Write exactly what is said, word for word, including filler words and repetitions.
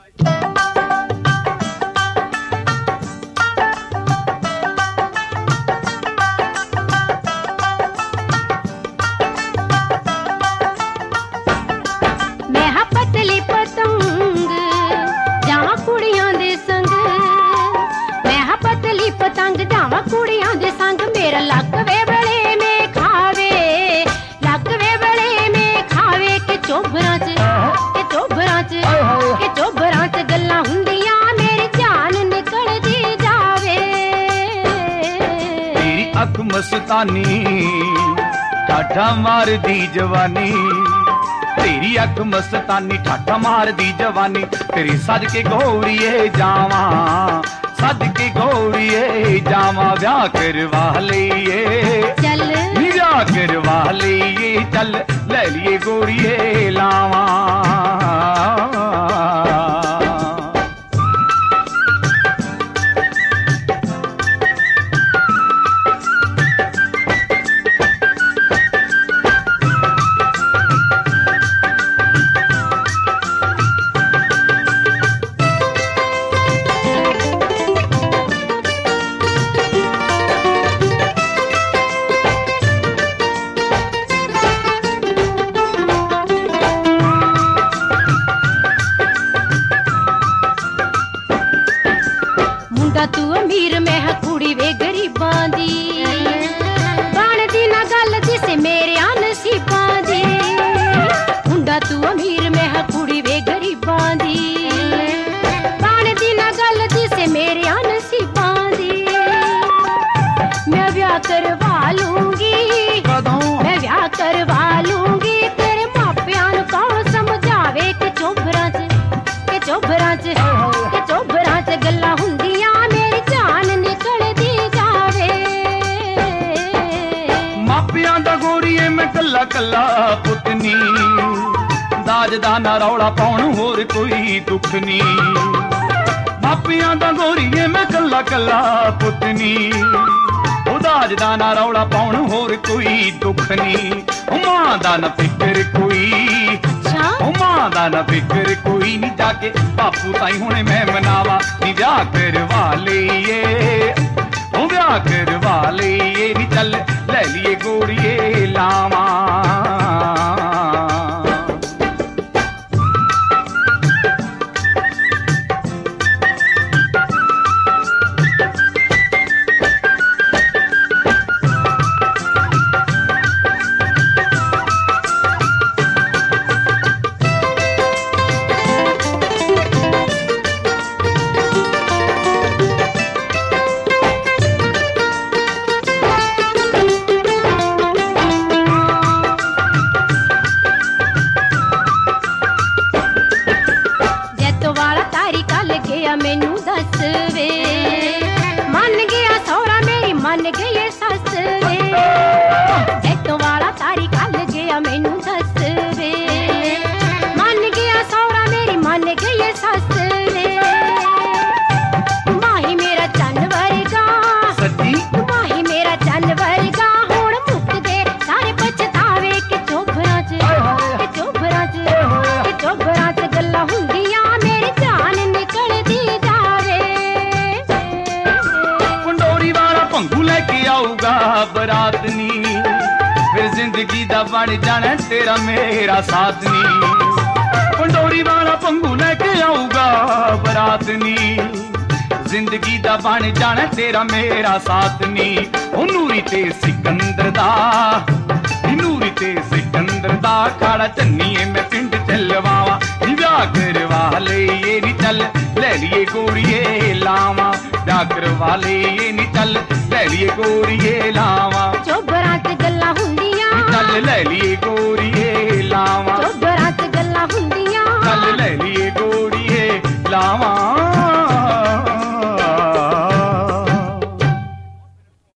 कुड़ियां दे संग मेरा लक वे बड़े में खावे, लक वे बड़े में खावे के चोभरां च के चोभरां च के चोभरां च गल्लां हुंदियां मेरी जान निकलदी जावे। तेरी अख मस्तानी ठाठा मार दी जवानी, तेरी अख मस्तानी ठाठा मार दी जवानी, तेरी सज के गोरिए जावा सज के गोरिए जावा ब्याह करवा लिये चल ब्याह करवा लिये चल ले लिए गोरिए लावा। तू अमीर मैं है कुड़ी वे गरीबां दी, बनदी ना गल जिसे मेरे नसीबां दी। मुंडा तू अमीर मैं है कुड़ी वे गरीबां दी, बनदी ना गल जिसे मेरे नसीबां दी। मैं ब्याह करवा लूंगी मैं ब्याह करवा लूंगी, तेरे मापियां नूं कौन समझावे कि चोभरां च के चोभरां च के चोभरां च गल्लां हुंदियां कल्ला कल्ला पुतनी, दाज दा ना रौला पाउण होर कोई दुख नी। मापियां दा गोरीए मैं कल्ला कल्ला पुतनी, ओ दाज दा ना रौला पाउण होर कोई दुख नी। ओ मां दा ना फिकर कोई, ओ मां दा ना फिकर कोई नी, जाके बापू ताई हुणे मैं मनावा नी ब्याह करवा लिये ओ ब्याह करवा लिये नी चल ले लिए गोरिए लावा। मैनू दस वे मन गया सौरा मेरी मन गई सस वे, जैतों वाला तारी कल गया मैनू दस वे, मन गया सौरा मेरी मन गई सस वे। माही मेरा चंद वर्गा सच्ची माही मेरा चंद वर्गा, हुण मुक दे सारे पछतावे कि चोभरां च कि चोभरां च कि चोभरां च गल्लां हुंदियां मेरी जान निकलदी जावे। पंडोरी वाला भंगू लेके आऊगा बरात नी, फिर जिंदगी दा बन जाना तेरा मेरा साथ नी। पंडोरी वाला भंगू लेके आऊगा बरात नी, जिंदगी दा बन जाना तेरा मेरा साथ नी। ओ नूरी ते सिकंदर दा नूरी ते सिकंदर दा खाड़ा चन्नीए मैं पिंड चलवावा नी ब्याह करवा लिये नी चल ले लिए गोरिए लावा। ब्याह करवा लिये नी चल ले लिए गोरिए लावा। चोभरां च गल्लां हुंदियां चल ले लिए गोरिए लावा।